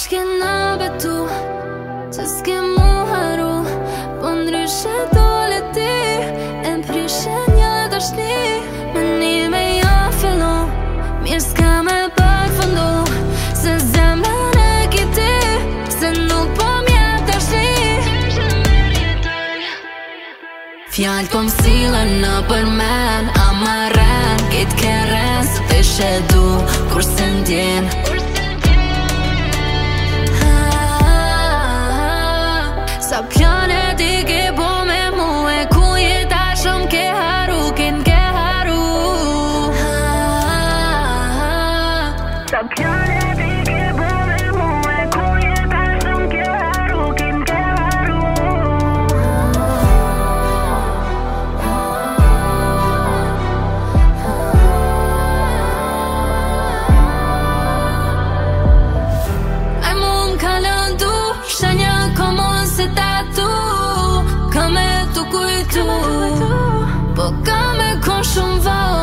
Shkena betu se s'ke mu haru, po ndryshe dole ti e m'prishe një dashni. Menime jo fillon, mirë s'ka me përfundu, se zemrën e ki ti, se nuk po m'jep dashni. Fjallë po m'sillën në përmen, amaren, kit keren, së t'ishe du, kur se ndjen. Sa pjane ti ke po me mu e ku jeta shumë ke haru, kin ke haru. Sa pjane ti ke po me mu e ku jeta shumë ke haru, kin ke haru. Ai mu m'ka lëndu shenja se tatu, ka me tu kujtu, po ka me kon shumë val.